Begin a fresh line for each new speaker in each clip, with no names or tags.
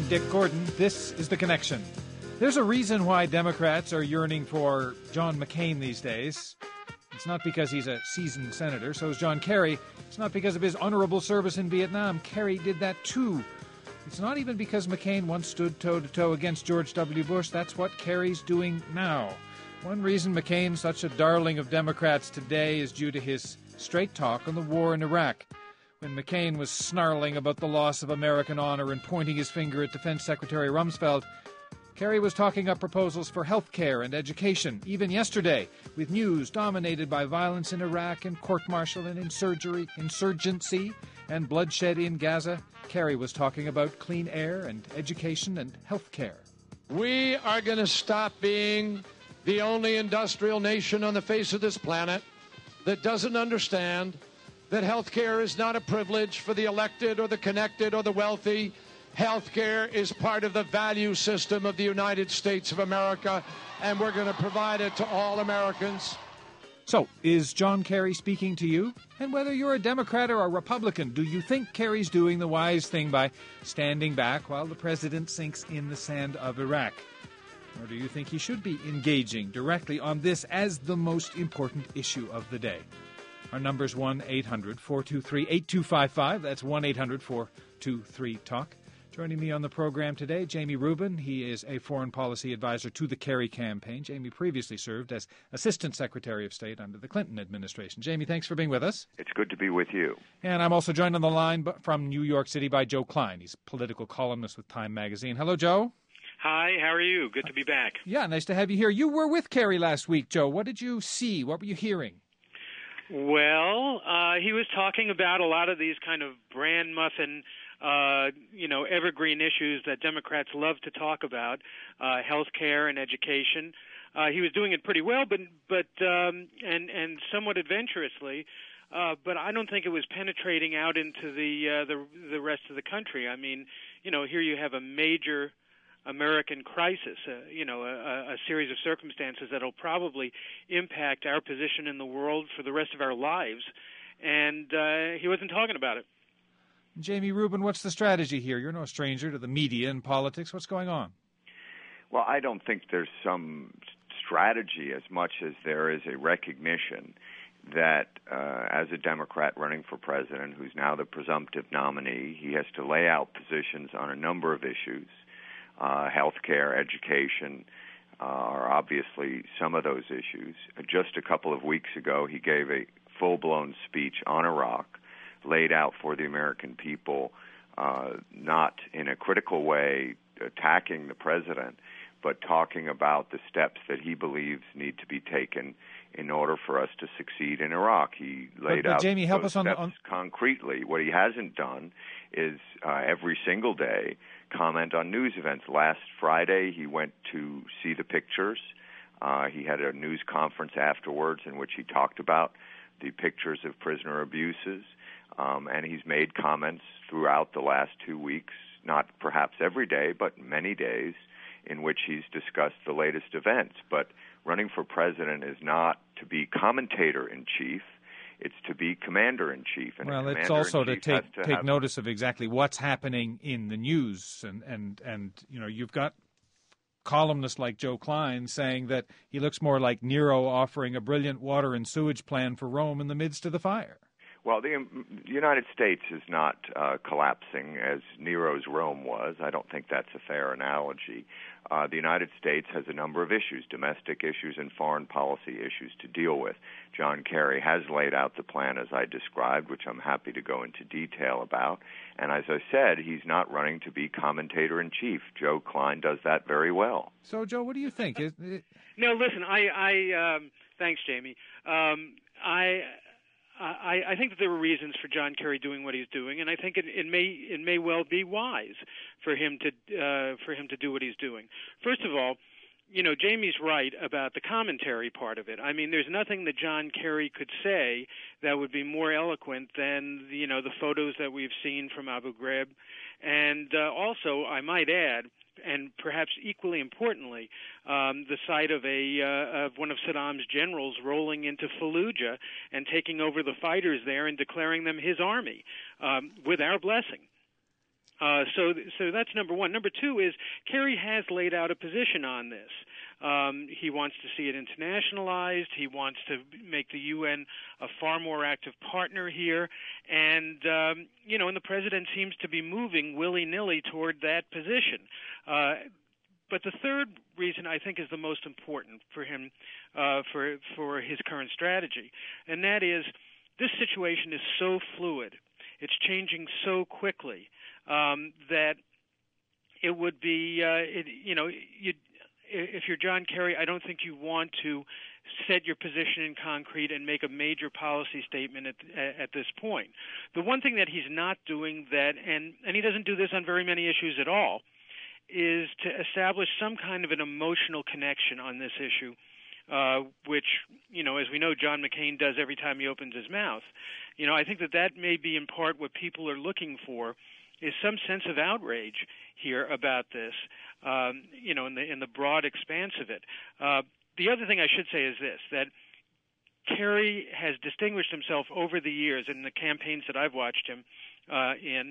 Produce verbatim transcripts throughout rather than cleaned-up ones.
I'm Dick Gordon. This is The Connection. There's a reason why Democrats are yearning for John McCain these days. It's not because he's a seasoned senator, so is John Kerry. It's not because of his honorable service in Vietnam. Kerry did that too. It's not even because McCain once stood toe-to-toe against George W. Bush. That's what Kerry's doing now. One reason McCain's such a darling of Democrats today is due to his straight talk on the war in Iraq. When McCain was snarling about the loss of American honor and pointing his finger at Defense Secretary Rumsfeld, Kerry was talking up proposals for health care and education. Even yesterday, with news dominated by violence in Iraq and court-martial and insurgery, insurgency and bloodshed in Gaza, Kerry was talking about clean air and education and health care.
We are going to stop being the only industrial nation on the face of this planet that doesn't understand that health care is not a privilege for the elected or the connected or the wealthy. Health care is part of the value system of the United States of America, and we're going to provide it to all Americans.
So, is John Kerry speaking to you? And whether you're a Democrat or a Republican, do you think Kerry's doing the wise thing by standing back while the president sinks in the sand of Iraq? Or do you think he should be engaging directly on this as the most important issue of the day? Our number's one eight hundred four two three eight two five five. That's one eight hundred four two three talk. Joining me on the program today, Jamie Rubin. He is a foreign policy advisor to the Kerry campaign. Jamie previously served as Assistant Secretary of State under the Clinton administration. Jamie, thanks for being with us.
It's good to be with you.
And I'm also joined on the line from New York City by Joe Klein. He's a political columnist with Time magazine. Hello, Joe.
Hi, how are you? Good to be back.
Yeah, nice to have you here. You were with Kerry last week, Joe. What did you see? What were you hearing?
Well, uh, he was talking about a lot of these kind of brand muffin Uh, you know, evergreen issues that Democrats love to talk about, uh, health care and education. Uh, he was doing it pretty well, but but um, and and somewhat adventurously. Uh, but I don't think it was penetrating out into the uh, the the rest of the country. I mean, you know, here you have a major American crisis, uh, you know, a, a series of circumstances that'll probably impact our position in the world for the rest of our lives. And uh, he wasn't talking about it.
Jamie Rubin, what's the strategy here? You're no stranger to the media and politics. What's going on?
Well, I don't think there's some strategy as much as there is a recognition that uh, as a Democrat running for president, who's now the presumptive nominee, he has to lay out positions on a number of issues. Uh, health care, education uh, are obviously some of those issues. Just a couple of weeks ago, he gave a full-blown speech on Iraq, laid out for the American people, uh, not in a critical way attacking the president, but talking about the steps that he believes need to be taken in order for us to succeed in Iraq. He laid
but, but
out
Jamie, help
those
us on
steps
the, on...
concretely. What he hasn't done is uh, every single day comment on news events. Last Friday, he went to see the pictures. Uh, he had a news conference afterwards in which he talked about the pictures of prisoner abuses. Um, and he's made comments throughout the last two weeks, not perhaps every day, but many days, in which he's discussed the latest events. But running for president is not to be commentator-in-chief. It's to be commander-in-chief. And
well, it's also to take to take have... notice of exactly what's happening in the news. And, and, and, you know, you've got columnists like Joe Klein saying that he looks more like Nero offering a brilliant water and sewage plan for Rome in the midst of the fire.
Well, the um, United States is not uh, collapsing as Nero's Rome was. I don't think that's a fair analogy. Uh, the United States has a number of issues, domestic issues and foreign policy issues to deal with. John Kerry has laid out the plan as I described, which I'm happy to go into detail about. And as I said, he's not running to be commentator-in-chief. Joe Klein does that very well.
So, Joe, what do you think? Is it...
No, listen, I, I um, thanks, Jamie. Um, I... I, I think that there were reasons for John Kerry doing what he's doing, and I think it, it may it may well be wise for him to uh, for him to do what he's doing. First of all, you know, Jamie's right about the commentary part of it. I mean, there's nothing that John Kerry could say that would be more eloquent than, you know, the photos that we've seen from Abu Ghraib, and uh, also, I might add, and perhaps equally importantly, um, the sight of a uh, of one of Saddam's generals rolling into Fallujah and taking over the fighters there and declaring them his army um, with our blessing. Uh, so, so that's number one. Number two is Kerry has laid out a position on this. Um, he wants to see it internationalized. He wants to make the U N a far more active partner here. And, um, you know, and the president seems to be moving willy-nilly toward that position. Uh, but the third reason I think is the most important for him, uh, for, for his current strategy, and that is this situation is so fluid. It's changing so quickly um, that it would be, uh, it, you know, you, if you're John Kerry, I don't think you want to set your position in concrete and make a major policy statement at, at this point. The one thing that he's not doing that, and, and he doesn't do this on very many issues at all, is to establish some kind of an emotional connection on this issue, uh, which, you know, as we know, John McCain does every time he opens his mouth. You know, I think that that may be in part what people are looking for, is some sense of outrage here about this, um, you know, in the in the broad expanse of it. Uh, the other thing I should say is this, that Kerry has distinguished himself over the years in the campaigns that I've watched him uh, in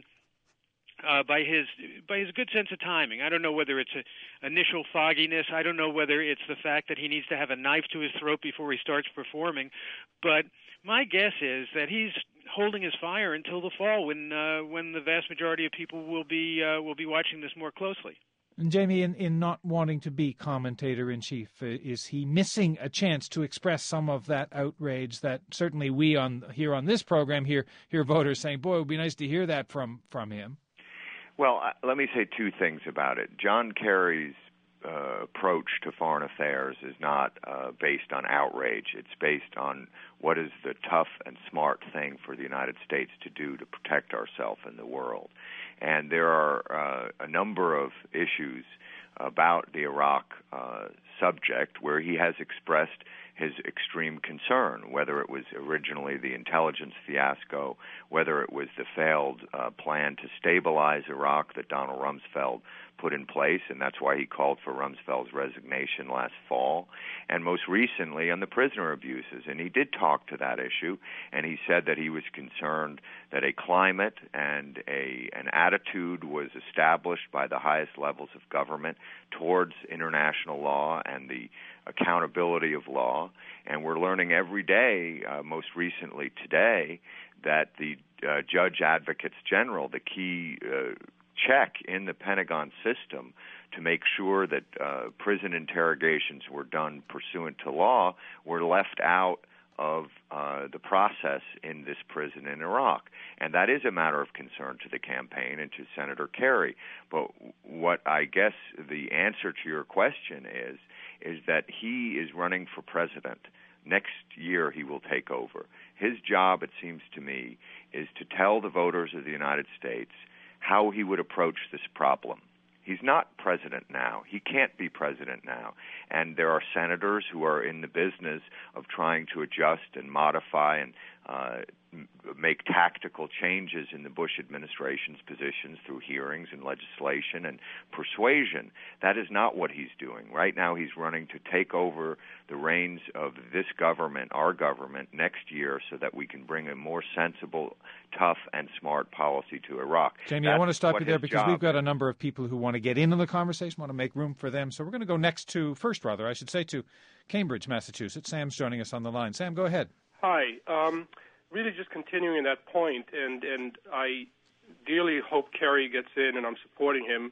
uh, by his by his good sense of timing. I don't know whether it's a initial fogginess. I don't know whether it's the fact that he needs to have a knife to his throat before he starts performing. But my guess is that he's holding his fire until the fall, when uh, when the vast majority of people will be uh, will be watching this more closely.
And Jamie, in, in not wanting to be commentator-in-chief, uh, is he missing a chance to express some of that outrage that certainly we on here on this program hear, hear voters saying, boy, it would be nice to hear that from, from him?
Well, uh, let me say two things about it. John Kerry's uh, approach to foreign affairs is not uh, based on outrage. It's based on what is the tough and smart thing for the United States to do to protect ourselves in the world. And there are uh, a number of issues about the Iraq uh, subject where he has expressed his extreme concern, whether it was originally the intelligence fiasco, whether it was the failed uh, plan to stabilize Iraq that Donald Rumsfeld put in place, and that's why he called for Rumsfeld's resignation last fall, and most recently on the prisoner abuses. And he did talk to that issue, and he said that he was concerned that a climate and a an attitude was established by the highest levels of government towards international law and the accountability of law. And we're learning every day, uh, most recently today, that the uh, Judge Advocates General, the key uh, check in the Pentagon system to make sure that uh, prison interrogations were done pursuant to law, were left out of uh, the process in this prison in Iraq. And that is a matter of concern to the campaign and to Senator Kerry. But what I guess the answer to your question is, is that he is running for president. Next year he will take over. His job, it seems to me, is to tell the voters of the United States how he would approach this problem. He's not president now. He can't be president now. And there are senators who are in the business of trying to adjust and modify and uh, make tactical changes in the Bush administration's positions through hearings and legislation and persuasion. That is not what he's doing. Right now he's running to take over the reins of this government, our government, next year so that we can bring a more sensible, tough, and smart policy to Iraq.
Jamie,
That's
I want to stop you there because we've got
is.
a number of people who want to get into the conversation, want to make room for them. So we're going to go next to, first rather, I should say, to Cambridge, Massachusetts. Sam's joining us on the line. Sam, go ahead.
Hi. Um, really just continuing that point, and, and I dearly hope Kerry gets in, and I'm supporting him,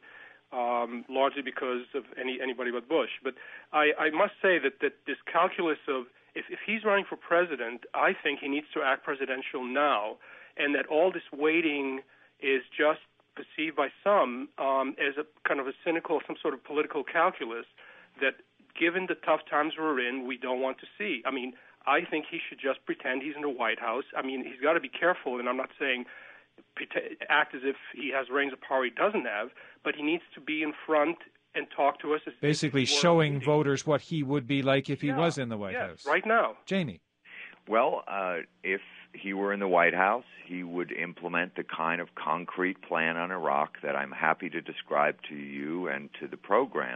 um, largely because of any anybody but Bush. But I, I must say that, that this calculus of if, if he's running for president, I think he needs to act presidential now, and that all this waiting is just perceived by some um, as a kind of a cynical, some sort of political calculus that, given the tough times we're in, we don't want to see. I mean, I think he should just pretend he's in the White House. I mean, he's got to be careful, and I'm not saying act as if he has reins of power he doesn't have, but he needs to be in front and talk to us. As
Basically showing voters what he would be like if he
yeah,
was in the White
yes,
House.
right now.
Jamie.
Well, uh, if he were in the White House, he would implement the kind of concrete plan on Iraq that I'm happy to describe to you and to the program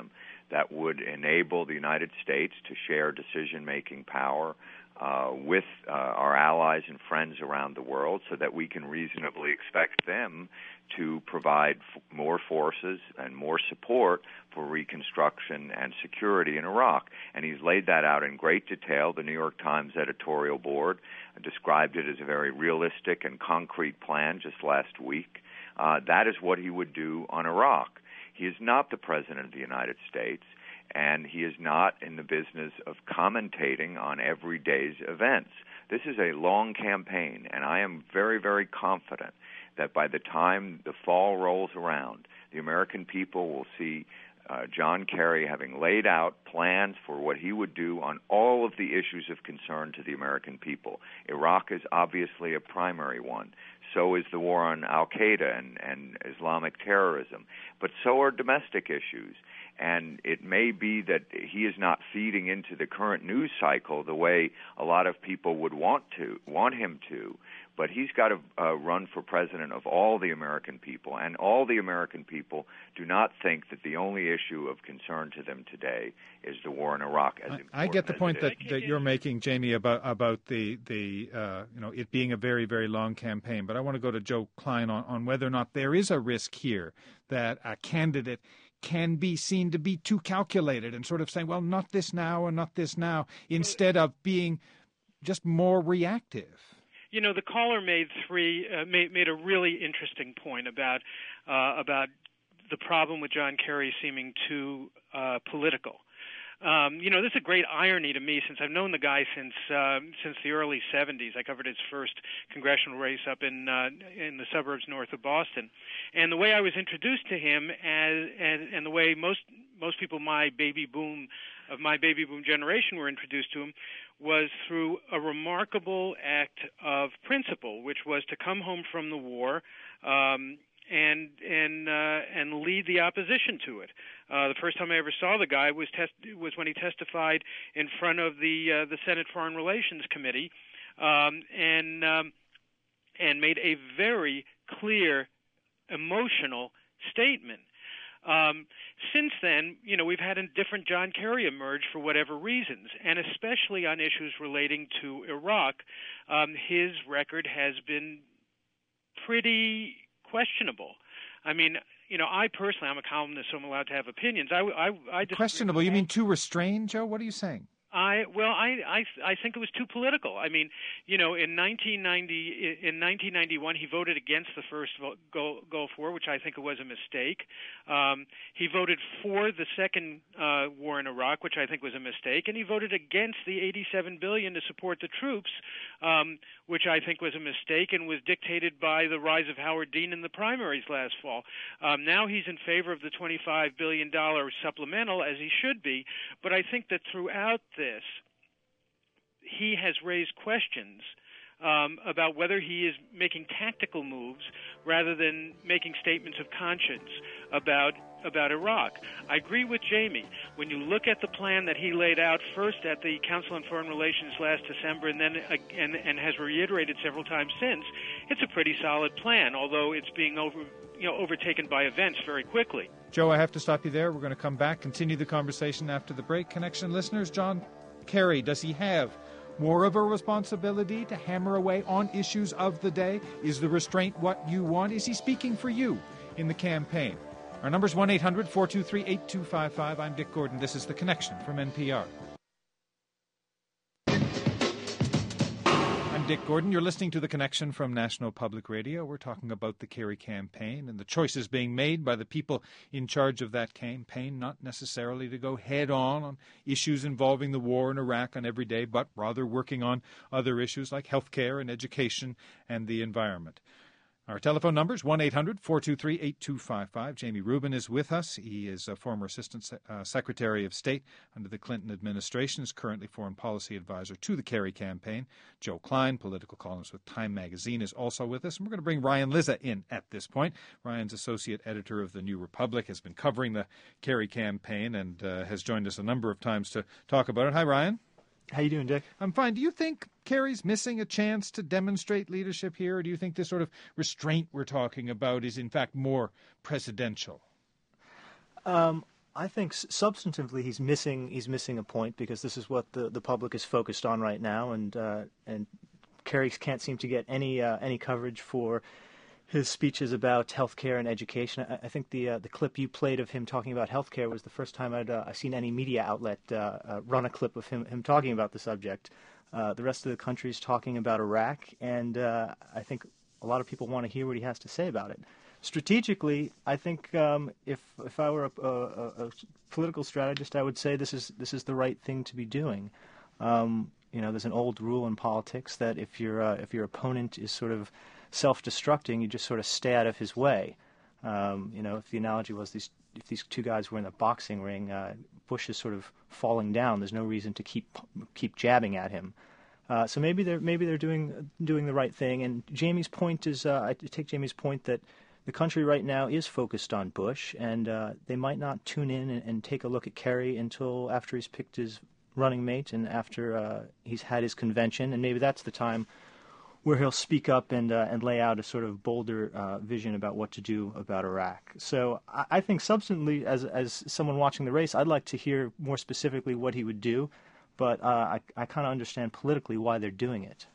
that would enable the United States to share decision-making power uh, with uh, our allies and friends around the world so that we can reasonably expect them to provide f- more forces and more support for reconstruction and security in Iraq. And he's laid that out in great detail. The New York Times editorial board described it as a very realistic and concrete plan just last week. Uh, that is what he would do on Iraq. He is not the President of the United States, and he is not in the business of commentating on every day's events. This is a long campaign, and I am very, very confident that by the time the fall rolls around, the American people will see uh, John Kerry having laid out plans for what he would do on all of the issues of concern to the American people. Iraq is obviously a primary one. So is the war on al-Qaeda and, and Islamic terrorism. But so are domestic issues. And it may be that he is not feeding into the current news cycle the way a lot of people would want to, want him to. But he's got to uh, run for president of all the American people, and all the American people do not think that the only issue of concern to them today is the war in Iraq. As
I, I get the point that, that you're making, Jamie, about about the the uh, you know it being a very very long campaign. But I want to go to Joe Klein on, on whether or not there is a risk here that a candidate can be seen to be too calculated and sort of saying, well, not this now and not this now, instead of being just more reactive.
You know, the caller made three uh, made, made a really interesting point about uh, about the problem with John Kerry seeming too uh, political. Um, you know, this is a great irony to me since I've known the guy since uh, since the early seventies. I covered his first congressional race up in uh, in the suburbs north of Boston, and the way I was introduced to him, as and, and the way most most people my baby boom of my baby boom generation were introduced to him, was through a remarkable act of principle, which was to come home from the war um, and and uh, and lead the opposition to it. Uh, the first time I ever saw the guy was test- was when he testified in front of the uh, the Senate Foreign Relations Committee, um, and um, and made a very clear, emotional statement. Um, since then, you know, we've had a different John Kerry emerge for whatever reasons, and especially on issues relating to Iraq, um, his record has been pretty questionable. I mean, you know, I personally, I'm a columnist, so I'm allowed to have opinions. I, I, I
questionable? You mean too restrained, Joe? What are you saying?
I well, I, I I think it was too political. I mean, you know, in nineteen ninety, in nineteen ninety-one, he voted against the first Gulf War, which I think was a mistake. Um, he voted for the second uh, war in Iraq, which I think was a mistake, and he voted against the eighty-seven billion dollars to support the troops, um, which I think was a mistake and was dictated by the rise of Howard Dean in the primaries last fall. Um, now he's in favor of the twenty-five billion dollars supplemental, as he should be, but I think that throughout this, he has raised questions um, about whether he is making tactical moves rather than making statements of conscience about about Iraq. I agree with Jamie. When you look at the plan that he laid out first at the Council on Foreign Relations last December and then uh, and, and has reiterated several times since, it's a pretty solid plan, although it's being over you know overtaken by events very quickly.
Joe, I have to stop you there. We're going to come back, continue the conversation after the break. Connection listeners, John Kerry, does he have more of a responsibility to hammer away on issues of the day? Is the restraint what you want? Is he speaking for you in the campaign? Our number is one eight hundred four two three eight two five five. I'm Dick Gordon. This is The Connection from N P R. I'm Dick Gordon. You're listening to The Connection from National Public Radio. We're talking about the Kerry campaign and the choices being made by the people in charge of that campaign, not necessarily to go head-on on issues involving the war in Iraq on every day, but rather working on other issues like health care and education and the environment. Our telephone number is one eight hundred four two three eight two five five. Jamie Rubin is with us. He is a former Assistant Se- uh, Secretary of State under the Clinton administration, is currently Foreign Policy Advisor to the Kerry campaign. Joe Klein, political columnist with Time Magazine, is also with us. And we're going to bring Ryan Lizza in at this point. Ryan's Associate Editor of The New Republic, has been covering the Kerry campaign and uh, has joined us a number of times to talk about it. Hi, Ryan.
How you doing, Dick?
I'm fine. Do you think Kerry's missing a chance to demonstrate leadership here, or do you think this sort of restraint we're talking about is, in fact, more presidential?
Um, I think substantively he's missing he's missing a point, because this is what the, the public is focused on right now, and uh, and Kerry can't seem to get any uh, any coverage for his speeches about healthcare and education. I, I think the uh, the clip you played of him talking about healthcare was the first time I'd uh, seen any media outlet uh, uh, run a clip of him him talking about the subject. Uh, the rest of the country is talking about Iraq, and uh, I think a lot of people want to hear what he has to say about it. Strategically, I think um, if if I were a, a, a political strategist, I would say this is this is the right thing to be doing. Um, you know, there's an old rule in politics that if your uh, if your opponent is sort of self-destructing, you just sort of stay out of his way. Um, you know, if the analogy was these if these two guys were in a boxing ring, uh, Bush is sort of falling down. There's no reason to keep keep jabbing at him. Uh, so maybe they're maybe they're doing doing the right thing. And Jamie's point is, uh, I take Jamie's point that the country right now is focused on Bush, and uh, they might not tune in and, and take a look at Kerry until after he's picked his running mate and after uh, he's had his convention, and maybe that's the time where he'll speak up and uh, and lay out a sort of bolder uh, vision about what to do about Iraq. So I, I think substantively, as as someone watching the race, I'd like to hear more specifically what he would do, but uh, I, I kind of understand politically why they're doing it.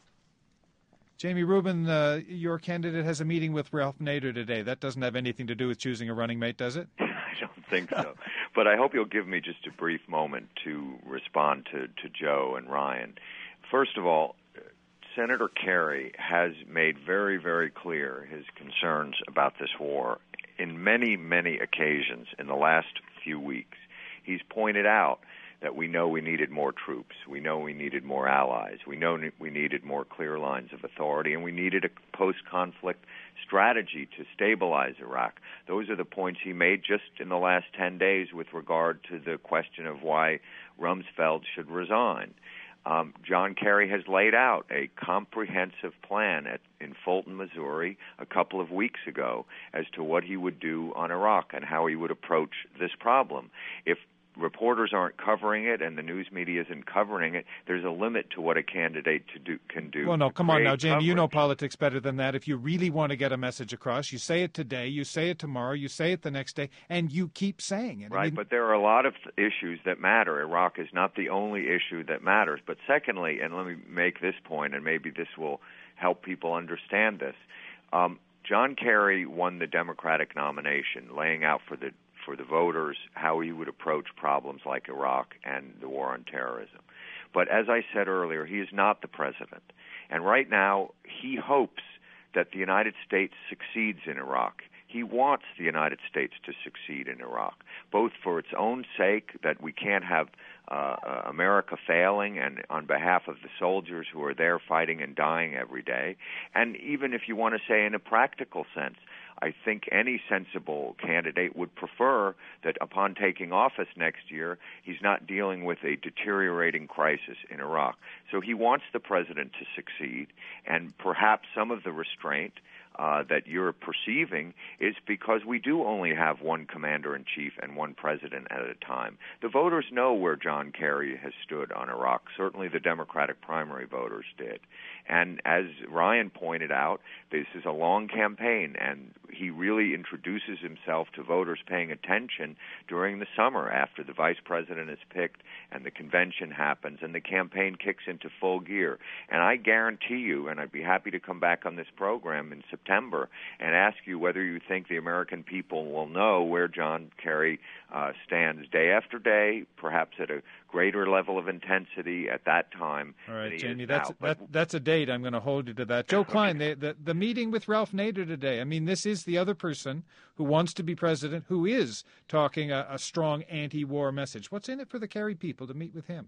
Jamie Rubin, uh, your candidate has a meeting with Ralph Nader today. That doesn't have anything to do with choosing a running mate, does it?
I don't think so. But I hope you'll give me just a brief moment to respond to, to Joe and Ryan. First of all, Senator Kerry has made very, very clear his concerns about this war in many, many occasions in the last few weeks. He's pointed out that we know we needed more troops, we know we needed more allies, we know we needed more clear lines of authority, and we needed a post-conflict strategy to stabilize Iraq. Those are the points he made just in the last ten days with regard to the question of why Rumsfeld should resign. Um, John Kerry has laid out a comprehensive plan at, in Fulton, Missouri, a couple of weeks ago as to what he would do on Iraq and how he would approach this problem. If reporters aren't covering it and the news media isn't covering it, there's a limit to what a candidate to do, can do.
Well, no, come on now, Jamie,
coverage.
You know politics better than that. If you really want to get a message across, you say it today, you say it tomorrow, you say it the next day, and you keep saying it.
Right,
I mean,
but there are a lot of issues that matter. Iraq is not the only issue that matters. But secondly, and let me make this point, and maybe this will help people understand this, um, John Kerry won the Democratic nomination, laying out for the for the voters how he would approach problems like Iraq and the war on terrorism. But as I said earlier, he is not the president. And right now, he hopes that the United States succeeds in Iraq. He wants the United States to succeed in Iraq, both for its own sake, that we can't have uh, America failing, and on behalf of the soldiers who are there fighting and dying every day, and even if you want to say in a practical sense, I think any sensible candidate would prefer that upon taking office next year, he's not dealing with a deteriorating crisis in Iraq. So he wants the president to succeed, and perhaps some of the restraint uh, that you're perceiving is because we do only have one commander-in-chief and one president at a time. The voters know where John Kerry has stood on Iraq. Certainly the Democratic primary voters did. And as Ryan pointed out, this is a long campaign, and he really introduces himself to voters paying attention during the summer after the vice president is picked and the convention happens and the campaign kicks into full gear. And I guarantee you, and I'd be happy to come back on this program in September and ask you whether you think the American people will know where John Kerry uh, stands day after day, perhaps at a greater level of intensity at that time.
All right,
than he
Jamie,
is
that's
now.
that,
But,
that's a date. I'm going to hold you to that. Joe
Okay.
Klein, the, the the meeting with Ralph Nader today. I mean, this is the other person who wants to be president, who is talking a, a strong anti-war message. What's in it for the Kerry people to meet with him?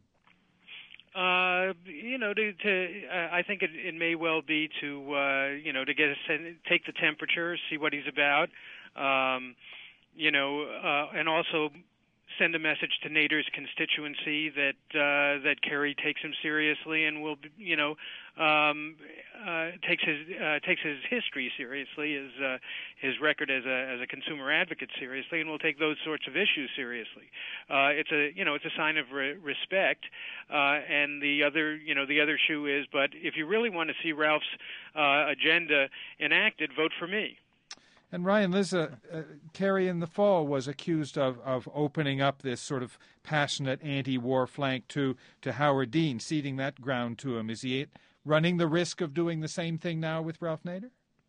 Uh, you know, to, to uh, I think it, it may well be to uh, you know to get a sen- take the temperature, see what he's about, um, you know, uh, and also send a message to Nader's constituency that uh, that Kerry takes him seriously and will, you know, um, uh, takes his uh, takes his history seriously, his uh, his record as a as a consumer advocate seriously, and will take those sorts of issues seriously. Uh, it's a you know it's a sign of re- respect. Uh, and the other you know the other shoe is, but if you really want to see Ralph's uh, agenda enacted, vote for me.
And Ryan, Liz, uh, uh, Kerry in the fall was accused of, of opening up this sort of passionate anti-war flank to, to Howard Dean, ceding that ground to him. Is he running the risk of doing the same thing now with Ralph Nader?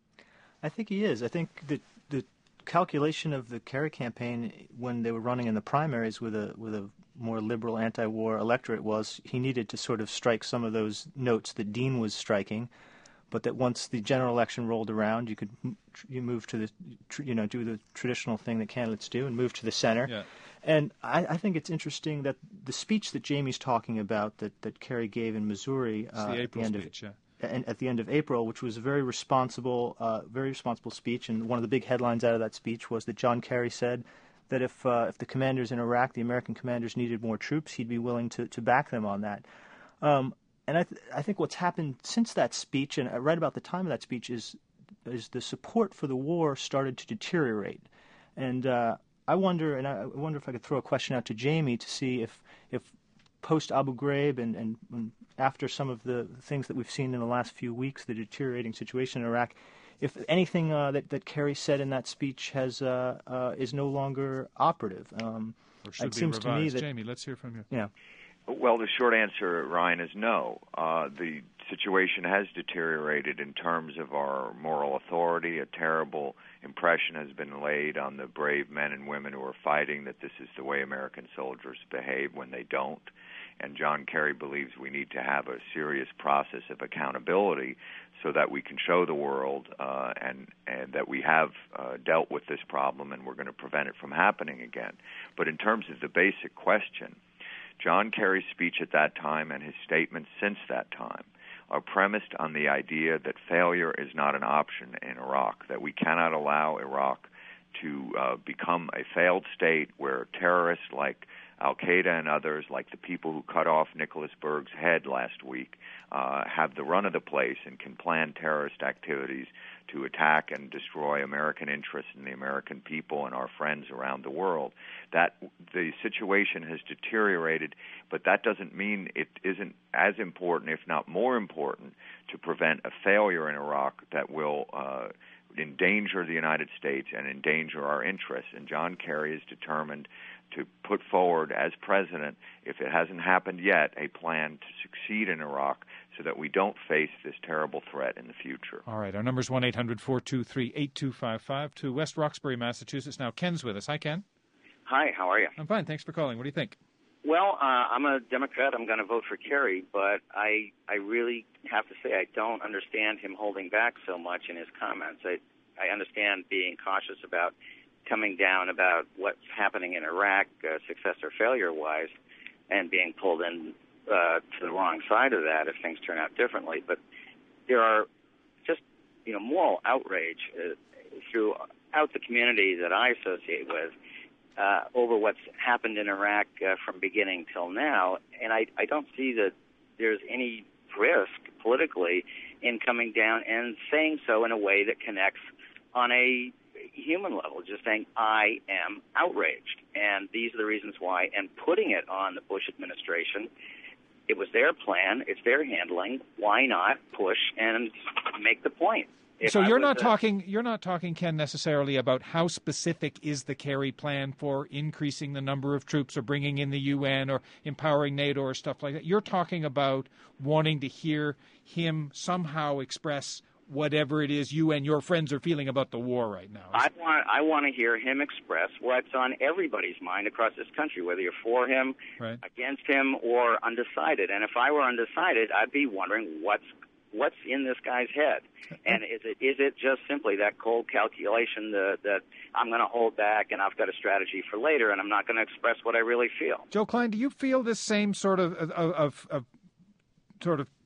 I think he is. I think the the calculation of the Kerry campaign when they were running in the primaries with a with a more liberal anti-war electorate was he needed to sort of strike some of those notes that Dean was striking, but that once the general election rolled around, you could you move to the you know do the traditional thing that candidates do and move to the center.
Yeah.
And I, I think it's interesting that the speech that Jamie's talking about that that Kerry gave in Missouri
uh, the
at the end
speech,
of
yeah.
at the end of April, which was a very responsible, uh, very responsible speech, and one of the big headlines out of that speech was that John Kerry said that if uh, if the commanders in Iraq, the American commanders, needed more troops, he'd be willing to, to back them on that. Um, and I th- I think what's happened since that speech, and right about the time of that speech, is is the support for the war started to deteriorate, and uh, I wonder, and I wonder if I could throw a question out to Jamie to see if if post Abu Ghraib and, and, and after some of the things that we've seen in the last few weeks, the deteriorating situation in Iraq, if anything uh, that, that Kerry said in that speech has uh, uh, is no longer operative. Um,
or should
it
be
seems
revised.
to me that,
Jamie, let's hear from you.
Yeah.
Well, the short answer, Ryan, is no. Uh, the situation has deteriorated in terms of our moral authority. A terrible impression has been laid on the brave men and women who are fighting that this is the way American soldiers behave when they don't. And John Kerry believes we need to have a serious process of accountability so that we can show the world uh, and, and that we have uh, dealt with this problem and we're going to prevent it from happening again. But in terms of the basic question, John Kerry's speech at that time and his statements since that time are premised on the idea that failure is not an option in Iraq, that we cannot allow Iraq to uh, become a failed state where terrorists like Al-Qaeda and others, like the people who cut off Nicholas Berg's head last week, uh, have the run of the place and can plan terrorist activities to attack and destroy American interests and the American people and our friends around the world. That the situation has deteriorated, but that doesn't mean it isn't as important, if not more important, to prevent a failure in Iraq that will uh, endanger the United States and endanger our interests. And John Kerry is determined to put forward as president, if it hasn't happened yet, a plan to succeed in Iraq so that we don't face this terrible threat in the future.
All right. Our number is one eight hundred four two three eight two five five. To West Roxbury, Massachusetts. Now Ken's with us. Hi, Ken.
Hi, how are you?
I'm fine. Thanks for calling. What do you think?
Well, uh, I'm a Democrat. I'm going to vote for Kerry, but I I really have to say I don't understand him holding back so much in his comments. I, I understand being cautious about coming down about what's happening in Iraq, uh, success or failure-wise, and being pulled in uh, to the wrong side of that if things turn out differently. But there are just, you know, moral outrage uh, throughout the community that I associate with uh, over what's happened in Iraq uh, from beginning till now, and I, I don't see that there's any risk politically in coming down and saying so in a way that connects on a human level, just saying, I am outraged, and these are the reasons why, and putting it on the Bush administration. It was their plan. It's their handling. Why not push and make the point? If
so you're not
a,
talking, you're not talking, Ken, necessarily about how specific is the Kerry plan for increasing the number of troops or bringing in the U N or empowering NATO or stuff like that. You're talking about wanting to hear him somehow express whatever it is you and your friends are feeling about the war right now.
I want I want to hear him express what's on everybody's mind across this country, whether you're for him,
right,
against him, or undecided. And if I were undecided, I'd be wondering what's what's in this guy's head. And is it is it just simply that cold calculation that, that I'm going to hold back and I've got a strategy for later and I'm not going to express what I really feel?
Joe Klein, do you feel this same sort of of, of, of sort of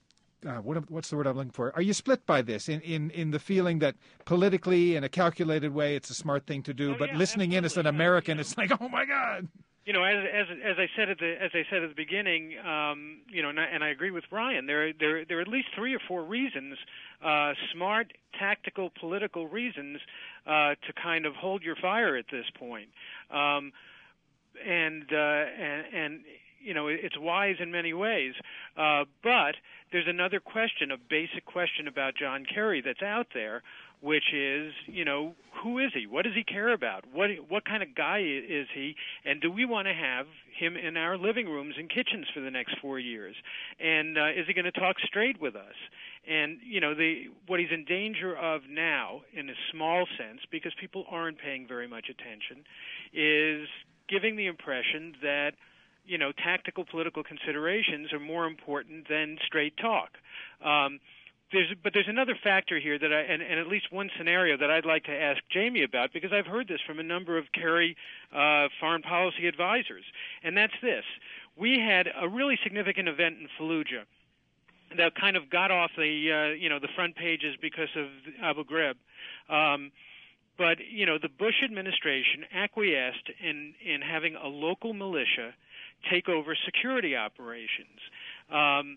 Uh, what, what's the word I'm looking for? Are you split by this in, in, in the feeling that politically, in a calculated way, it's a smart thing to do,
oh,
but
yeah,
listening in as an
absolutely.
American,
You know,
it's like, oh my God!
You know, as as as I said at the as I said at the beginning, um, you know, and I, and I agree with Brian. There there there are at least three or four reasons, uh, smart, tactical, political reasons, uh, to kind of hold your fire at this point, um, and uh, and and. You know, it's wise in many ways, uh, but there's another question, a basic question about John Kerry that's out there, which is, you know, who is he? What does he care about? What what kind of guy is he? And do we want to have him in our living rooms and kitchens for the next four years? And uh, is he going to talk straight with us? And, you know, the what he's in danger of now, in a small sense, because people aren't paying very much attention, is giving the impression that, you know, tactical political considerations are more important than straight talk. Um, there's, but there's another factor here that I, and, and at least one scenario that I'd like to ask Jamie about, because I've heard this from a number of Kerry uh, foreign policy advisors, and that's this. We had a really significant event in Fallujah that kind of got off the, uh, you know, the front pages because of Abu Ghraib. Um, but, you know, the Bush administration acquiesced in, in having a local militia take over security operations. Um,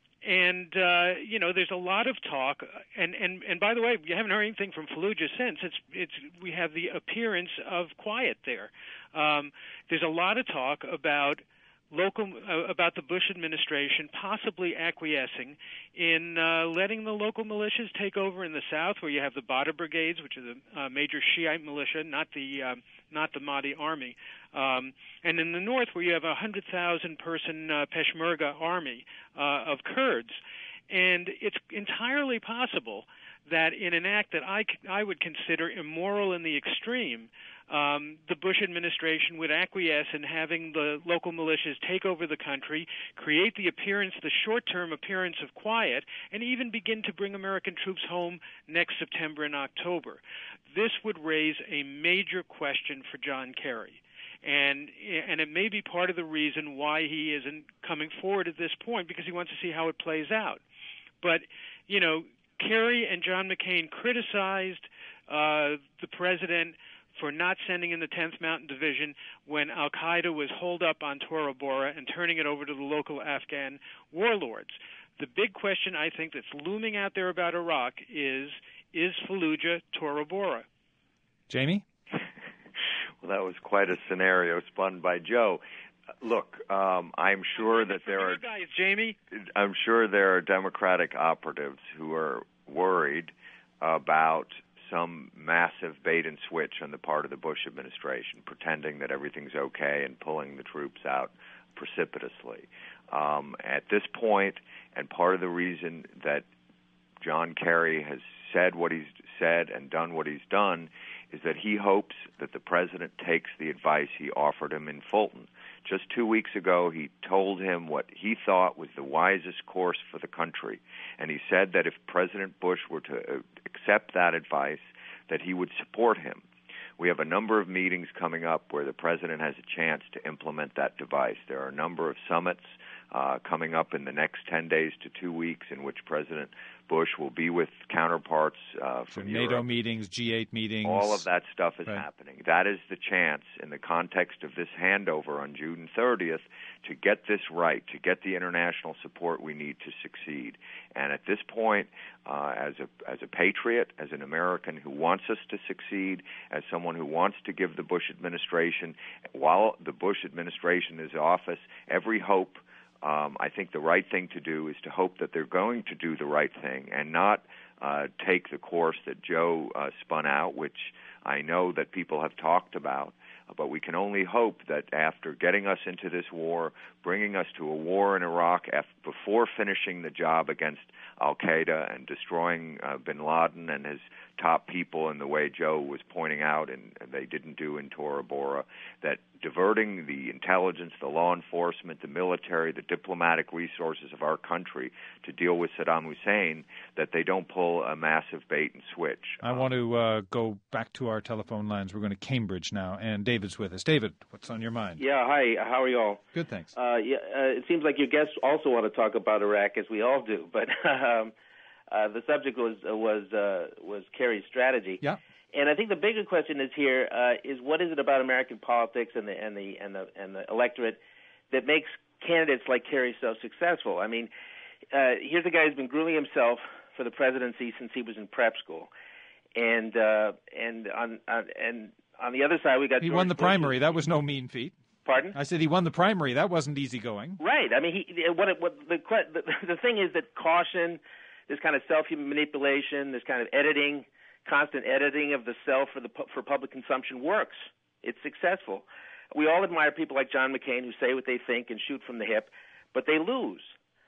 and, uh, you know, there's a lot of talk. And, and, and by the way, you haven't heard anything from Fallujah since. It's, it's, we have the appearance of quiet there. Um, there's a lot of talk about local uh, about the Bush administration possibly acquiescing in uh, letting the local militias take over in the south, where you have the Badr brigades, which are the uh, major Shiite militia, not the uh, not the Mahdi army, um, and in the north, where you have a hundred thousand person uh, Peshmerga army uh, of Kurds, and it's entirely possible that in an act that I I would consider immoral in the extreme, Um, the Bush administration would acquiesce in having the local militias take over the country, create the appearance, the short-term appearance of quiet, and even begin to bring American troops home next September and October. This would raise a major question for John Kerry. And and it may be part of the reason why he isn't coming forward at this point, because he wants to see how it plays out. But, you know, Kerry and John McCain criticized uh, the president for not sending in the tenth Mountain Division when al-Qaeda was holed up on Tora Bora and turning it over to the local Afghan warlords. The big question, I think, that's looming out there about Iraq is, is Fallujah Tora Bora?
Jamie?
Well, that was quite a scenario spun by Joe. Look, um, I'm sure that there are
guys, Jamie.
I'm sure there are Democratic operatives who are worried about some massive bait and switch on the part of the Bush administration, pretending that everything's okay and pulling the troops out precipitously. Um, at this point, and part of the reason that John Kerry has said what he's said and done what he's done is that he hopes that the president takes the advice he offered him in Fulton. Just two weeks ago, he told him what he thought was the wisest course for the country, and he said that if President Bush were to accept that advice, that he would support him. We have a number of meetings coming up where the president has a chance to implement that device. There are a number of summits uh, coming up in the next ten days to two weeks in which President Bush will be with counterparts uh, from
so NATO
Europe.
meetings, G eight meetings.
All of that stuff is
right.
happening. That is the chance in the context of this handover on June thirtieth to get this right, to get the international support we need to succeed. And at this point, uh, as a as a patriot, as an American who wants us to succeed, as someone who wants to give the Bush administration, while the Bush administration is in office, every hope, Um, I think the right thing to do is to hope that they're going to do the right thing and not uh, take the course that Joe uh, spun out, which I know that people have talked about. But we can only hope that after getting us into this war, bringing us to a war in Iraq, after, before finishing the job against al-Qaeda and destroying uh, bin Laden and his top people in the way Joe was pointing out, and, and they didn't do in Tora Bora, that diverting the intelligence, the law enforcement, the military, the diplomatic resources of our country to deal with Saddam Hussein, that they don't pull a massive bait and switch.
I
um,
want to uh, go back to our telephone lines. We're going to Cambridge now, and David's with us. David, what's on your mind?
Yeah, hi. How are you all?
Good, thanks.
Uh, yeah, uh, it seems like your guests also want to talk about Iraq, as we all do. But um, uh, the subject was uh, was uh, was Kerry's strategy.
Yeah.
And I think the bigger question is here uh, is what is it about American politics and the and the and the and the electorate that makes candidates like Kerry so successful? I mean, uh, here's a guy who's been grooming himself for the presidency since he was in prep school, and uh, and on uh, and on the other side we got
he
George
won the
Bush.
primary. That was no mean feat.
Pardon?
I said he won the primary. That wasn't easy going.
Right. I mean, he what it, what the, the the thing is that caution, this kind of self manipulation, this kind of editing, constant editing of the self for the for public consumption works. It's successful. We all admire people like John McCain who say what they think and shoot from the hip, but they lose.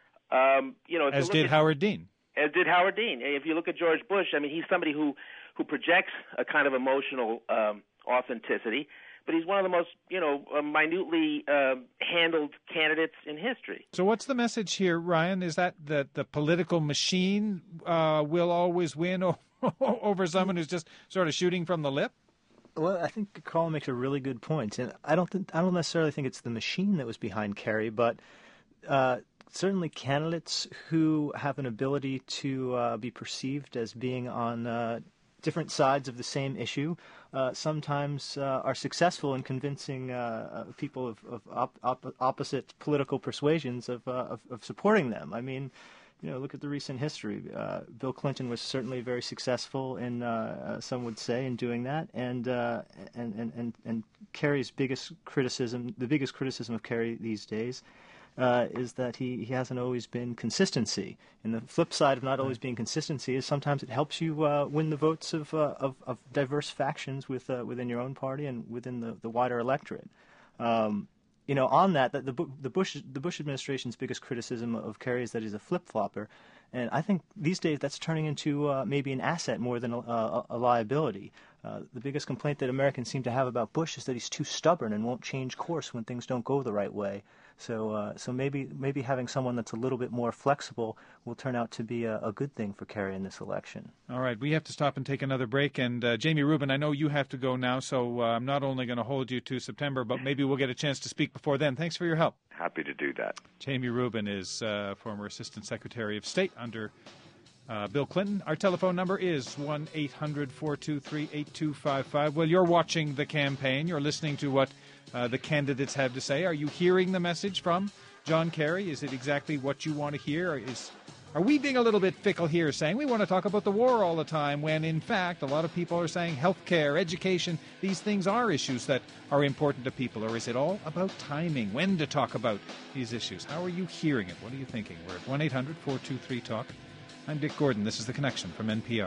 Um, you know, if
as
you look
did
at,
Howard Dean.
As did Howard Dean. If you look at George Bush, I mean, he's somebody who, who projects a kind of emotional um, authenticity, but he's one of the most, you know, uh, minutely uh, handled candidates in history.
So what's the message here, Ryan? Is that the, the political machine uh, will always win over someone who's just sort of shooting from the lip?
Well, I think Carl makes a really good point, and I don't think, I don't necessarily think it's the machine that was behind Kerry, but uh, certainly candidates who have an ability to uh, be perceived as being on uh, different sides of the same issue uh, sometimes uh, are successful in convincing uh, people of, of op- op- opposite political persuasions of, uh, of of supporting them. I mean, you know, look at the recent history. Uh, Bill Clinton was certainly very successful in, uh, uh, some would say, in doing that. And, uh, and and and and Kerry's biggest criticism, the biggest criticism of Kerry these days, uh, is that he, he hasn't always been consistency. And the flip side of not always being consistency is sometimes it helps you uh, win the votes of, uh, of of diverse factions with uh, within your own party and within the, the wider electorate. Um, You know, on that, the, the Bush the Bush administration's biggest criticism of Kerry is that he's a flip-flopper, and I think these days that's turning into uh, maybe an asset more than a, a, a liability. Uh, the biggest complaint that Americans seem to have about Bush is that he's too stubborn and won't change course when things don't go the right way. So, uh, so maybe maybe having someone that's a little bit more flexible will turn out to be a, a good thing for Kerry in this election.
All right, we have to stop and take another break. And uh, Jamie Rubin, I know you have to go now, so uh, I'm not only going to hold you to September, but maybe we'll get a chance to speak before then. Thanks for your help.
Happy to do that.
Jamie Rubin is uh, former Assistant Secretary of State under uh, Bill Clinton. Our telephone number is one eight hundred four two three eight two five five. Well, you're watching the campaign. You're listening to what uh, the candidates have to say. Are you hearing the message from John Kerry? Is it exactly what you want to hear? Or is Are we being a little bit fickle here, saying we want to talk about the war all the time, when, in fact, a lot of people are saying health care, education, these things are issues that are important to people? Or is it all about timing, when to talk about these issues? How are you hearing it? What are you thinking? We're at one eight hundred four two three talk. I'm Dick Gordon. This is The Connection from N P R.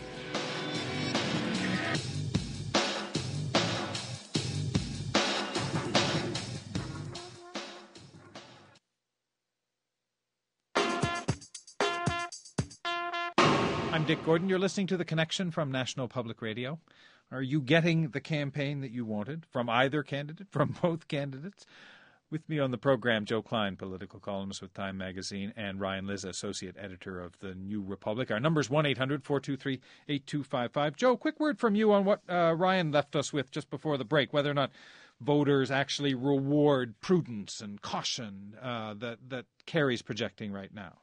I'm Dick Gordon. You're listening to The Connection from National Public Radio. Are you getting the campaign that you wanted from either candidate, from both candidates? With me on the program, Joe Klein, political columnist with Time Magazine, and Ryan Liz, associate editor of The New Republic. Our number is one eight hundred four two three eight two five five. Joe, quick word from you on what uh, Ryan left us with just before the break, whether or not voters actually reward prudence and caution uh, that, that Kerry's projecting right now.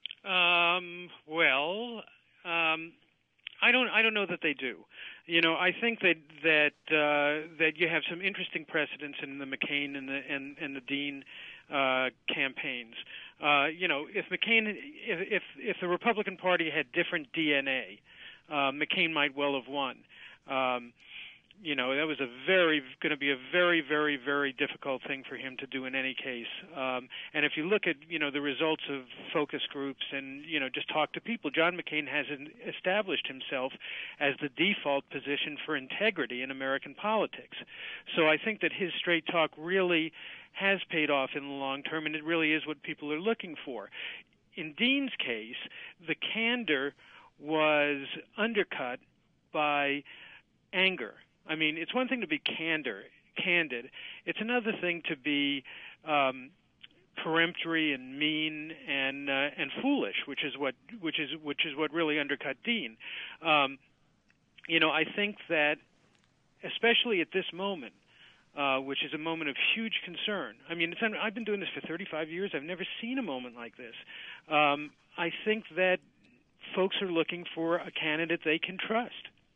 Um, well... Um, I don't. I don't know that they do. You know, I think that that uh, that you have some interesting precedents in the McCain and the and, and the Dean uh, campaigns. Uh, you know, if McCain, if, if if the Republican Party had different D N A, uh, McCain might well have won. Um, you know, that was a very going to be a very, very, very difficult thing for him to do in any case. Um, and if you look at, you know, the results of focus groups and, you know, just talk to people, John McCain has established himself as the default position for integrity in American politics. So I think that his straight talk really has paid off in the long term, and it really is what people are looking for. In Dean's case, the candor was undercut by anger. I mean, it's one thing to be candor, candid. It's another thing to be um, peremptory and mean and uh, and foolish, which is what which is which is what really undercut Dean. Um, you know, I think that especially at this moment, uh, which is a moment of huge concern. I mean, it's, I've been doing this for thirty-five years. I've never seen a moment like this. Um, I think that folks are looking for a candidate they can trust.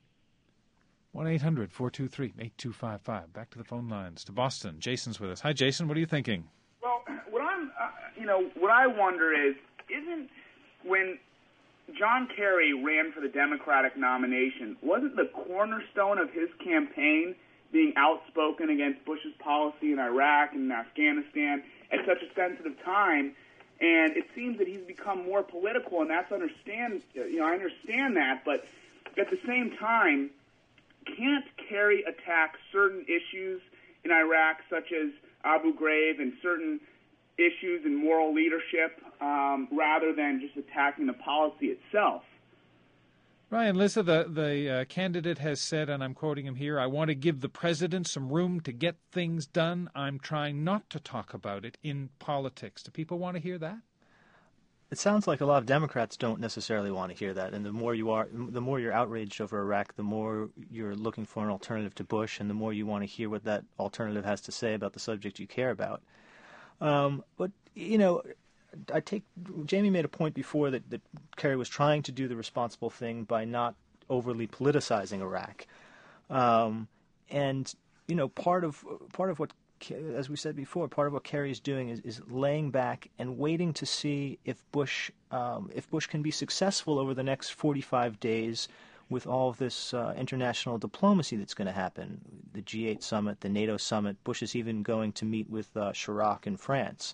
one eight hundred four two three eight two five five. Back to the phone lines to Boston. Jason's with us. Hi, Jason. What are you thinking?
Well, what I'm, uh, you know, what I wonder is, isn't when John Kerry ran for the Democratic nomination, wasn't the cornerstone of his campaign being outspoken against Bush's policy in Iraq and Afghanistan at such a sensitive time? And it seems that he's become more political, and that's understand. You know, I understand that, but at the same time, can't Kerry attack certain issues in Iraq, such as Abu Ghraib and certain issues in moral leadership, um, rather than just attacking the policy itself?
Ryan Lissa, the, the uh, candidate, has said, and I'm quoting him here, "I want to give the president some room to get things done. I'm trying not to talk about it in politics." Do people want to hear that?
It sounds like a lot of Democrats don't necessarily want to hear that, and the more you are, the more you're outraged over Iraq, the more you're looking for an alternative to Bush, and the more you want to hear what that alternative has to say about the subject you care about. Um, but, you know, I take Jamie made a point before that, that Kerry was trying to do the responsible thing by not overly politicizing Iraq, um, and you know part of part of what, as we said before, part of what Kerry is doing is, is laying back and waiting to see if Bush um, if Bush can be successful over the next forty-five days with all of this uh, international diplomacy that's going to happen, the G eight summit, the NATO summit. Bush is even going to meet with uh, Chirac in France.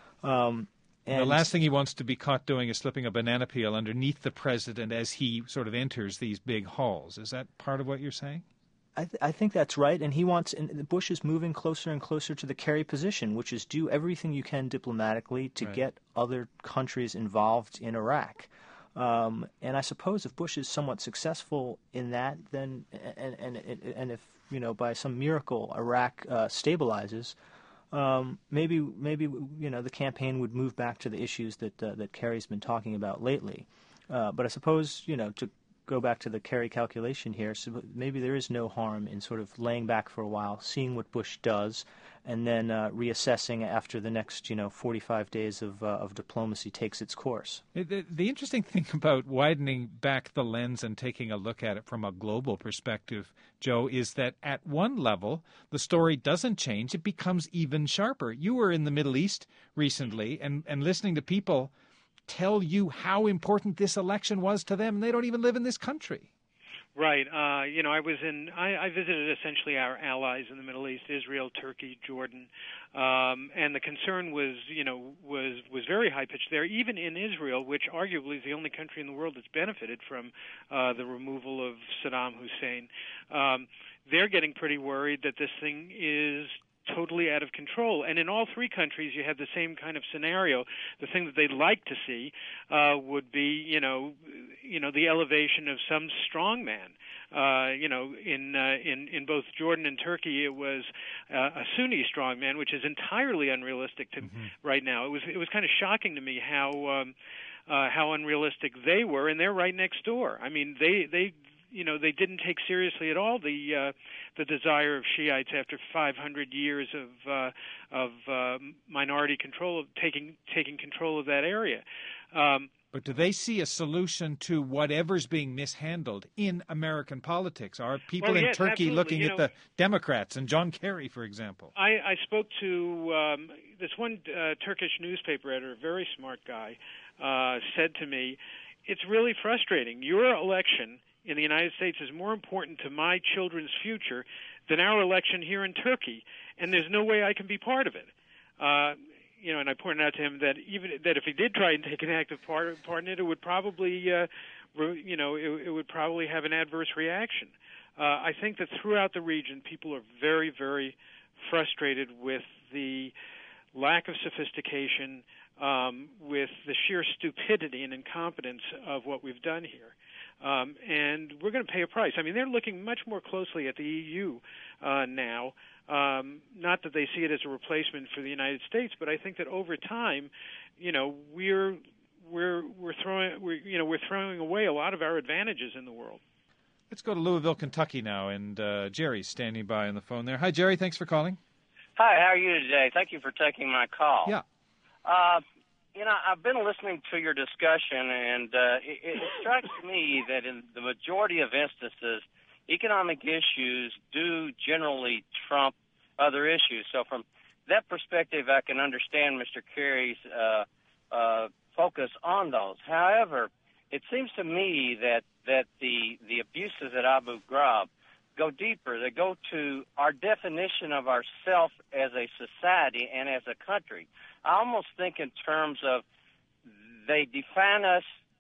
Um, And
the last thing he wants to be caught doing is slipping a banana peel underneath the president as he sort of enters these big halls. Is that part of what you're saying?
I, th- I think that's right, and he wants. And Bush is moving closer and closer to the Kerry position, which is do everything you can diplomatically to
right.
get other countries involved in Iraq. Um, and I suppose if Bush is somewhat successful in that, then and and and if you know by some miracle Iraq uh, stabilizes. Um, maybe, maybe you know, the campaign would move back to the issues that uh, that Kerry's been talking about lately. Uh, but I suppose, you know, to go back to the Kerry calculation here, so maybe there is no harm in sort of laying back for a while, seeing what Bush does, and then uh, reassessing after the next, you know, forty-five days of uh, of diplomacy takes its course.
The, the interesting thing about widening back the lens and taking a look at it from a global perspective, Joe, is that at one level, the story doesn't change. It becomes even sharper. You were in the Middle East recently, and, and listening to people tell you how important this election was to them, and they don't even live in this country.
Right. Uh, you know, I was in. I, I visited essentially our allies in the Middle East: Israel, Turkey, Jordan, um, and the concern was, you know, was was very high pitched there. Even in Israel, which arguably is the only country in the world that's benefited from uh, the removal of Saddam Hussein, um, they're getting pretty worried that this thing is totally out of control. And in all three countries, you have the same kind of scenario. The thing that they'd like to see uh, would be, you know, you know, the elevation of some strong man. Uh, you know, in uh, in in both Jordan and Turkey, it was uh, a Sunni strongman, which is entirely unrealistic to mm-hmm. right now. It was it was kind of shocking to me how um, uh, how unrealistic they were, and they're right next door. I mean, they they. You know, they didn't take seriously at all the uh, the desire of Shiites after five hundred years of uh, of uh, minority control, of taking taking control of that area. Um,
but do they see a solution to whatever's being mishandled in American politics? Are people
well,
in
yes,
Turkey
absolutely.
looking
you
at
know,
the Democrats and John Kerry, for example?
I, I spoke to um, this one uh, Turkish newspaper editor, a very smart guy, uh, said to me, "It's really frustrating. Your election in the United States is more important to my children's future than our election here in Turkey, and there's no way I can be part of it." Uh, you know, and I pointed out to him that even that if he did try and take an active part, part in it, it would probably, uh, re, you know, it, it would probably have an adverse reaction. Uh, I think that throughout the region, people are very, very frustrated with the lack of sophistication, um, with the sheer stupidity and incompetence of what we've done here. Um, and we're going to pay a price. I mean, they're looking much more closely at the E U uh, now. Um, not that they see it as a replacement for the United States, but I think that over time, you know, we're we're we're throwing we're, you know we're throwing away a lot of our advantages in the world.
Let's go to Louisville, Kentucky now, and uh, Jerry's standing by on the phone there. Hi, Jerry. Thanks for calling.
Hi. How are you today? Thank you for taking my call.
Yeah.
Uh, You know, I've been listening to your discussion, and uh, it, it strikes me that in the majority of instances, economic issues do generally trump other issues. So from that perspective, I can understand Mister Kerry's uh, uh, focus on those. However, it seems to me that, that the, the abuses at Abu Ghraib go deeper. They go to our definition of ourself as a society and as a country. I almost think in terms of they define us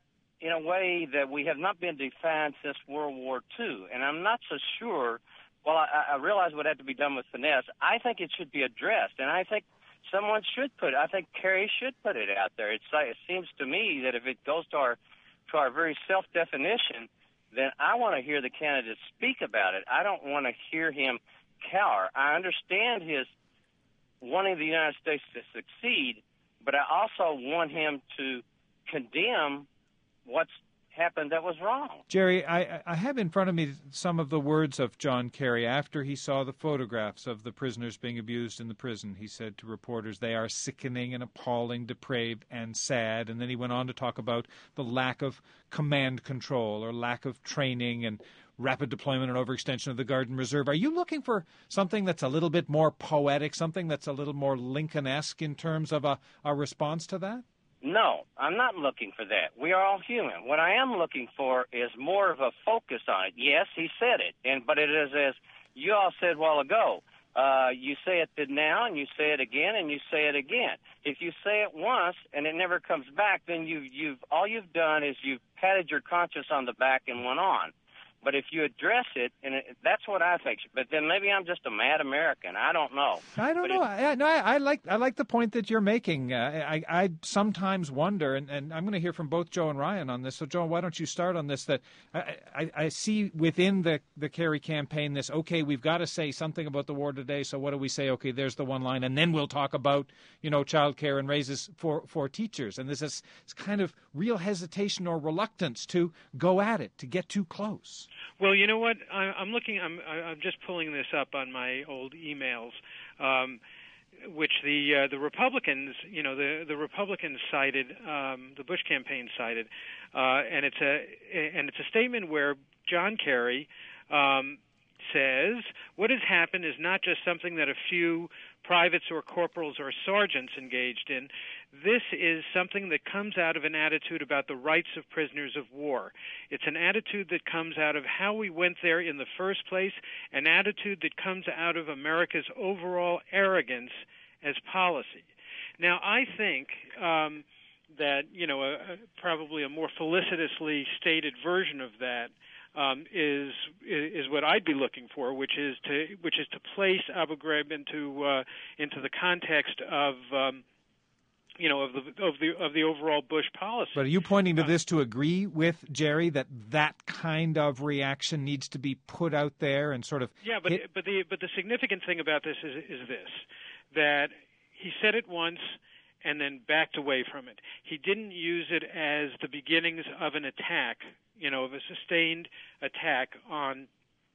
in a way that we have not been defined since World War Two. And I'm not so sure, well, I, I realize it would have to be done with finesse. I think it should be addressed, and I think someone should put it, I think Kerry should put it out there. It's, it seems to me that if it goes to our, to our very self-definition, then I want to hear the candidate speak about it. I don't want to hear him cower. I understand his wanting the United States to succeed, but I also want him to condemn what's happened that was wrong.
Jerry, I, I have in front of me some of the words of John Kerry after he saw the photographs of the prisoners being abused in the prison. He said to reporters, they are sickening and appalling, depraved and sad. And then he went on to talk about the lack of command control or lack of training and rapid deployment and overextension of the Guard and Reserve. Are you looking for something that's a little bit more poetic, something that's a little more Lincoln-esque in terms of a, a response to that?
No, I'm not looking for that. We are all human. What I am looking for is more of a focus on it. Yes, he said it, and but it is as you all said a while ago. Uh, you say it now, and you say it again, and you say it again. If you say it once and it never comes back, then you, you've all you've done is you've patted your conscience on the back and went on. But if you address it, and it, that's what I think. But then maybe I'm just a mad American. I don't know.
I don't
but
know. I, no, I, I like I like the point that you're making. Uh, I, I sometimes wonder, and, and I'm going to hear from both Joe and Ryan on this. So, Joe, why don't you start on this? That I, I, I see within the, the Kerry campaign this, okay, we've got to say something about the war today. So what do we say? Okay, there's the one line. And then we'll talk about, you know, child care and raises for, for teachers. And there's this, this kind of real hesitation or reluctance to go at it, to get too close.
Well, you know what? I, I'm looking. I'm, I'm just pulling this up on my old emails, um, which the uh, the Republicans, you know, the the Republicans cited, um, the Bush campaign cited, uh, and it's a and it's a statement where John Kerry um, says what has happened is not just something that a few privates or corporals or sergeants engaged in. This is something that comes out of an attitude about the rights of prisoners of war. It's an attitude that comes out of how we went there in the first place, an attitude that comes out of America's overall arrogance as policy. Now, I think um, that, you know, a, a, probably a more felicitously stated version of that Um, is is what I'd be looking for, which is to which is to place Abu Ghraib into uh, into the context of um, you know of the of the of the overall Bush policy.
But are you pointing to this to agree with Jerry that that kind of reaction needs to be put out there and sort of
yeah, but
hit...
but the but the significant thing about this is is this, that he said it once and then backed away from it. He didn't use it as the beginnings of an attack, you know, of a sustained attack on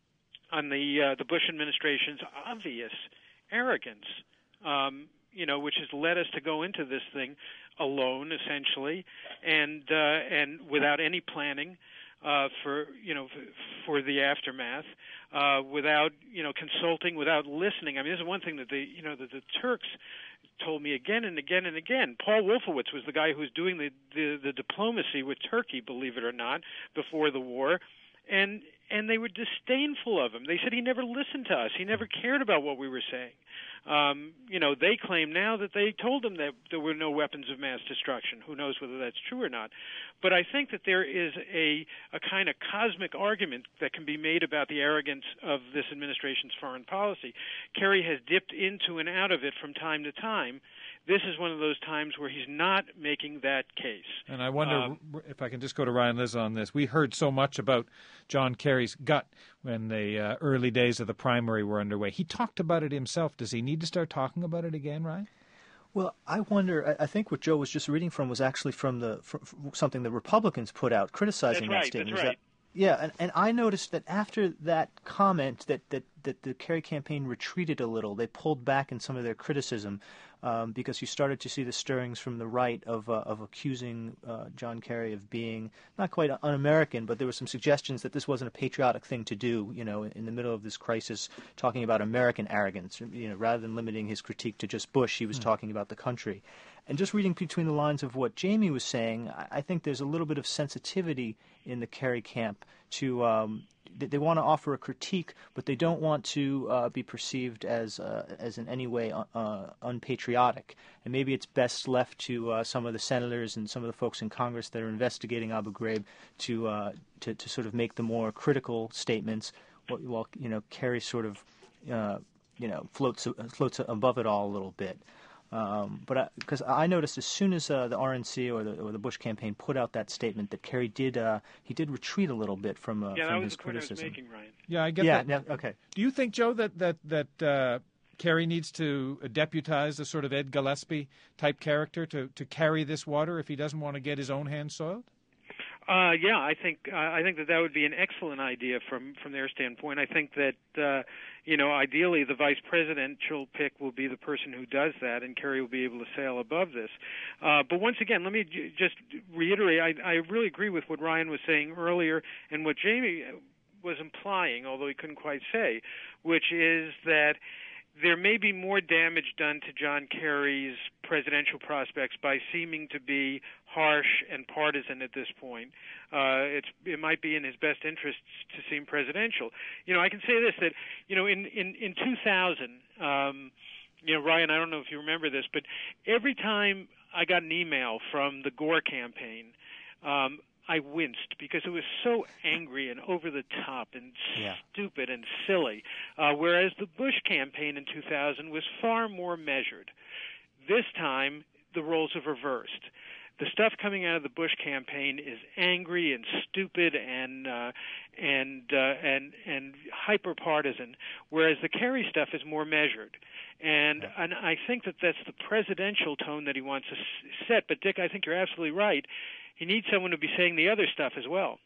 on the uh, the Bush administration's obvious arrogance, um, you know, which has led us to go into this thing alone, essentially, and uh, and without any planning uh, for you know for, for the aftermath, uh, without you know consulting, without listening. I mean, this is one thing that the you know that the Turks told me again and again and again. Paul Wolfowitz was the guy who was doing the, the, the diplomacy with Turkey, believe it or not, before the war, and and they were disdainful of him. They said he never listened to us. He never cared about what we were saying. Um, you know, they claim now that they told him that there were no weapons of mass destruction. Who knows whether that's true or not? But I think that there is a, a kind of cosmic argument that can be made about the arrogance of this administration's foreign policy. Kerry has dipped into and out of it from time to time. This is one of those times where he's not making that case.
And I wonder
um,
if I can just go to Ryan Liz on this. We heard so much about John Kerry's gut when the uh, early days of the primary were underway. He talked about it himself. Does he need to start talking about it again, Ryan?
Well, I wonder, I think what Joe was just reading from was actually from the from something the Republicans put out criticizing
that's right,
that statement.
That's right.
That, yeah, and, and I noticed that after that comment that, that, that the Kerry campaign retreated a little, they pulled back in some of their criticism um, because you started to see the stirrings from the right of uh, of accusing uh, John Kerry of being not quite un-American, but there were some suggestions that this wasn't a patriotic thing to do, you know, in the middle of this crisis, talking about American arrogance. You know, rather than limiting his critique to just Bush, he was mm. talking about the country. And just reading between the lines of what Jamie was saying, I think there's a little bit of sensitivity in the Kerry camp to, um, they want to offer a critique, but they don't want to uh, be perceived as uh, as in any way uh, unpatriotic. And maybe it's best left to uh, some of the senators and some of the folks in Congress that are investigating Abu Ghraib to uh, to, to sort of make the more critical statements, while you know Kerry sort of uh, you know floats floats above it all a little bit. Um, but because I, I noticed as soon as uh, the R N C or the, or the Bush campaign put out that statement, that Kerry did uh, he did retreat a little bit from uh,
yeah,
from
that was
his
the point
criticism.
I was making, Ryan.
Yeah, I get
yeah,
that.
Yeah, okay.
Do you think, Joe, that that that uh, Kerry needs to deputize a sort of Ed Gillespie type character to to carry this water if he doesn't want to get his own hands soiled?
Uh, yeah, I think uh, I think that that would be an excellent idea from from their standpoint. I think that uh, you know, ideally, the vice presidential pick will be the person who does that, and Kerry will be able to sail above this. Uh, but once again, let me j- just reiterate: I, I really agree with what Ryan was saying earlier, and what Jamie was implying, although he couldn't quite say, which is that there may be more damage done to John Kerry's presidential prospects by seeming to be harsh and partisan at this point. Uh, it's, it might be in his best interests to seem presidential. You know, I can say this, that, you know, in, in, in two thousand, um, you know, Ryan, I don't know if you remember this, but every time I got an email from the Gore campaign, um, I winced because it was so angry and over the top and
yeah.
stupid and silly, uh, whereas the Bush campaign in two thousand was far more measured. This time, the roles have reversed. The stuff coming out of the Bush campaign is angry and stupid and uh, and uh, and and hyper partisan, whereas the Kerry stuff is more measured. And and I think that that's the presidential tone that he wants to set. But Dick, I think you're absolutely right. He needs someone to be saying the other stuff as well.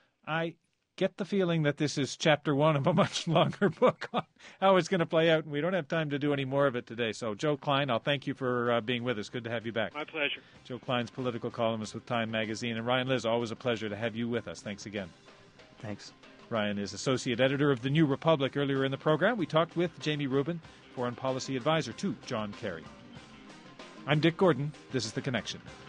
I get the feeling that this is chapter one of a much longer book on how it's going to play out, and we don't have time to do any more of it today. So, Joe Klein, I'll thank you for uh, being with us. Good to have you back.
My pleasure.
Joe Klein's political columnist with Time Magazine. And Ryan Liz, always a pleasure to have you with us. Thanks again.
Thanks.
Ryan is associate editor of The New Republic. Earlier in the program, we talked with Jamie Rubin, foreign policy advisor to John Kerry. I'm Dick Gordon. This is The Connection.